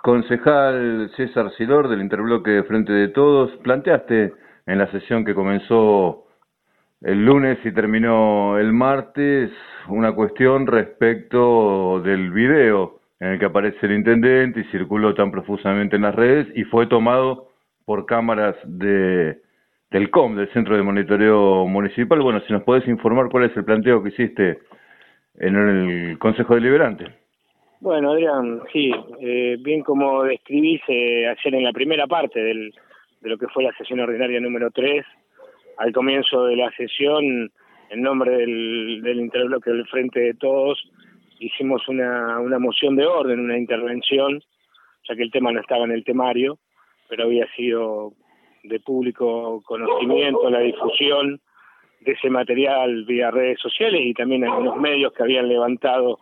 Concejal César Silor del Interbloque Frente de Todos, planteaste en la sesión que comenzó el lunes y terminó el martes una cuestión respecto del video en el que aparece el intendente y circuló tan profusamente en las redes y fue tomado por cámaras del COM, del Centro de Monitoreo Municipal. Bueno, si nos podés informar cuál es el planteo que hiciste en el Consejo Deliberante. Bueno, Adrián, sí, bien como describís ayer en la primera parte de lo que fue la sesión ordinaria número 3, al comienzo de la sesión, en nombre del Interbloque del Frente de Todos, hicimos una moción de orden, una intervención, ya que el tema no estaba en el temario, pero había sido de público conocimiento la difusión de ese material vía redes sociales y también algunos medios que habían levantado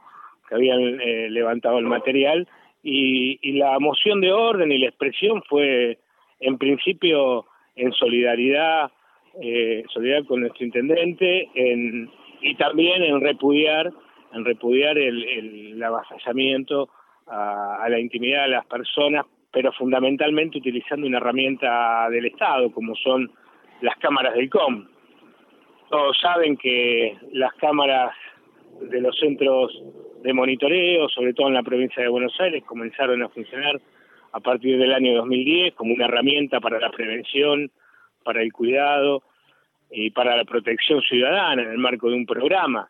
el material y la moción de orden y la expresión fue en principio en solidaridad con nuestro intendente y también en repudiar el avasallamiento a la intimidad de las personas, pero fundamentalmente utilizando una herramienta del Estado como son las cámaras del COM. Todos saben que las cámaras de los centros de monitoreo, sobre todo en la provincia de Buenos Aires, comenzaron a funcionar a partir del año 2010 como una herramienta para la prevención, para el cuidado y para la protección ciudadana en el marco de un programa.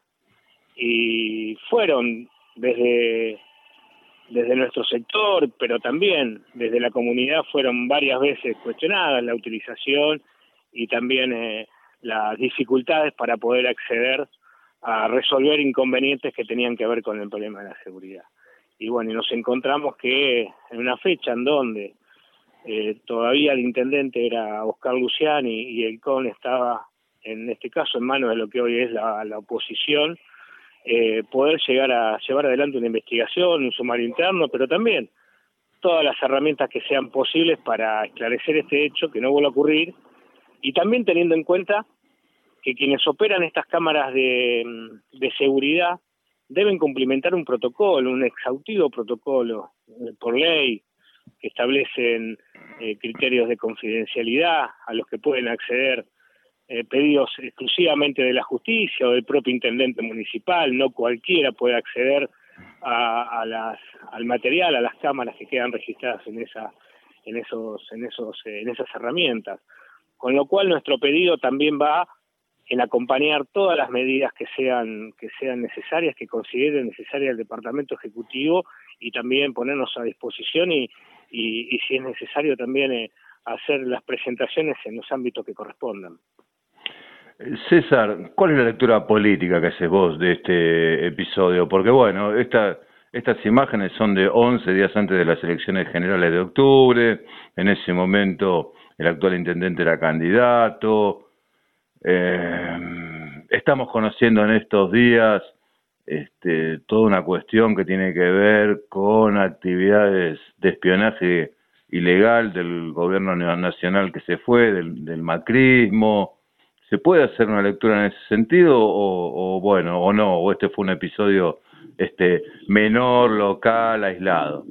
Y fueron desde nuestro sector, pero también desde la comunidad, fueron varias veces cuestionadas la utilización y también las dificultades para poder acceder a resolver inconvenientes que tenían que ver con el problema de la seguridad. Y bueno, y nos encontramos que en una fecha en donde todavía el intendente era Oscar Luciani y el CON estaba, en este caso, en manos de lo que hoy es la oposición, poder llegar a llevar adelante una investigación, un sumario interno, pero también todas las herramientas que sean posibles para esclarecer este hecho, que no vuelva a ocurrir, y también teniendo en cuenta que quienes operan estas cámaras de seguridad deben cumplimentar un protocolo, un exhaustivo protocolo por ley, que establecen criterios de confidencialidad a los que pueden acceder pedidos exclusivamente de la justicia o del propio intendente municipal. No cualquiera puede acceder al material, a las cámaras que quedan registradas en esas herramientas. Con lo cual nuestro pedido también va en acompañar todas las medidas que sean necesarias, que considere necesaria el Departamento Ejecutivo, y también ponernos a disposición y si es necesario también hacer las presentaciones en los ámbitos que correspondan. César, ¿cuál es la lectura política que haces vos de este episodio? Porque bueno, estas imágenes son de 11 días antes de las elecciones generales de octubre. En ese momento el actual intendente era candidato. Estamos conociendo en estos días toda una cuestión que tiene que ver con actividades de espionaje ilegal del gobierno nacional que se fue, del macrismo. ¿Se puede hacer una lectura en ese sentido o bueno, o no, o este fue un episodio menor, local, aislado?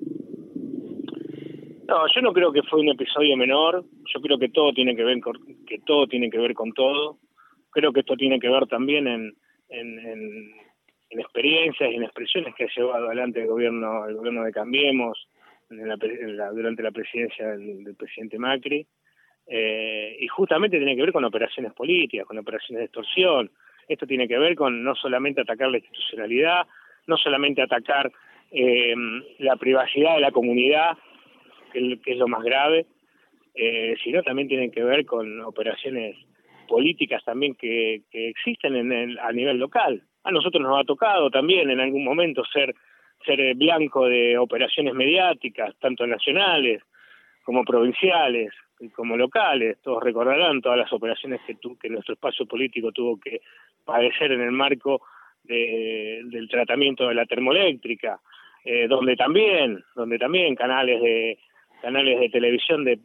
No, yo no creo que fue un episodio menor. Yo creo que todo tiene que ver con todo. Creo que esto tiene que ver también en experiencias y en expresiones que ha llevado adelante el gobierno de Cambiemos durante la presidencia del presidente Macri. Y justamente tiene que ver con operaciones políticas, con operaciones de extorsión. Esto tiene que ver con no solamente atacar la institucionalidad, no solamente atacar la privacidad de la comunidad, que es lo más grave, sino también tienen que ver con operaciones políticas también que existen a nivel local. A nosotros nos ha tocado también en algún momento ser blanco de operaciones mediáticas, tanto nacionales como provinciales y como locales. Todos recordarán todas las operaciones que nuestro espacio político tuvo que padecer en el marco del tratamiento de la termoeléctrica, donde también canales de televisión de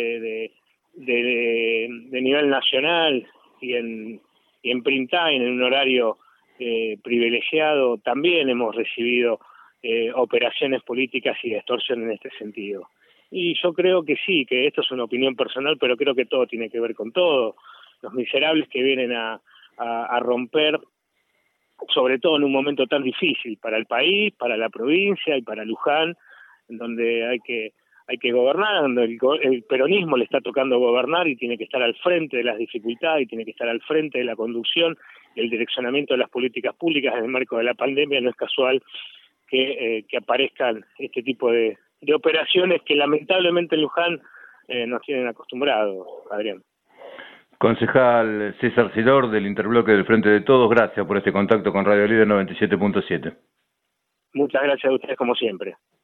nivel nacional y en print time, en un horario privilegiado, también hemos recibido operaciones políticas y de extorsión en este sentido. Y yo creo que sí, que esto es una opinión personal, pero creo que todo tiene que ver con todo. Los miserables que vienen a romper, sobre todo en un momento tan difícil para el país, para la provincia y para Luján, en donde hay que gobernar, donde el peronismo le está tocando gobernar y tiene que estar al frente de las dificultades y tiene que estar al frente de la conducción y el direccionamiento de las políticas públicas en el marco de la pandemia. No es casual que aparezcan este tipo de operaciones que lamentablemente en Luján nos tienen acostumbrados, Adrián. Concejal César Sidor del Interbloque del Frente de Todos, gracias por este contacto con Radio Líder 97.7. Muchas gracias a ustedes como siempre.